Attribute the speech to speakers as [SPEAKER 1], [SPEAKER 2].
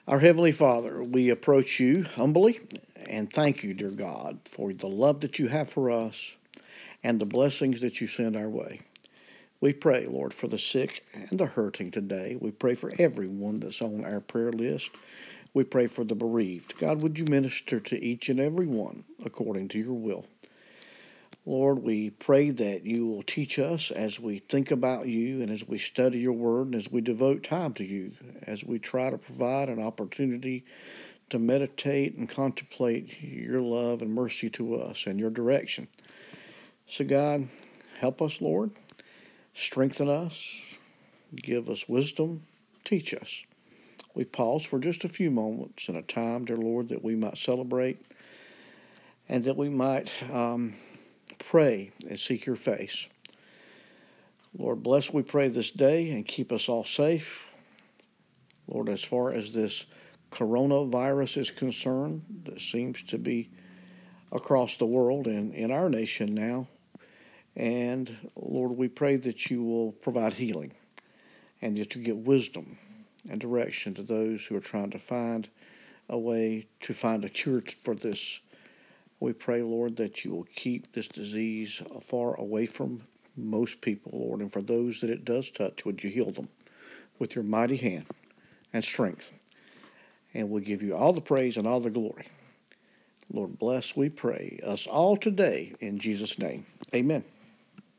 [SPEAKER 1] Our Heavenly Father, we approach you humbly and thank you, dear God, for the love that you have for us and the blessings that you send our way. We pray, Lord, for the sick and the hurting today. We pray for everyone that's on our prayer list. We pray for the bereaved. God, would you minister to each and every one according to your will? Lord, we pray that you will teach us as we think about you and as we study your word and as we devote time to you, as we try to provide an opportunity to meditate and contemplate your love and mercy to us and your direction. So, God, help us, Lord. Strengthen us. Give us wisdom. Teach us. We pause for just a few moments in a time, dear Lord, that we might celebrate and that we might pray and seek your face. Lord, bless, we pray, this day and keep us all safe. Lord, as far as this coronavirus is concerned, that seems to be across the world and in our nation now. And Lord, we pray that you will provide healing and that you give wisdom and direction to those who are trying to find a way to find a cure for this. We pray, Lord, that you will keep this disease far away from most people, Lord, and for those that it does touch, would you heal them with your mighty hand and strength. And we'll give you all the praise and all the glory. Lord, bless, we pray, us all today in Jesus' name. Amen.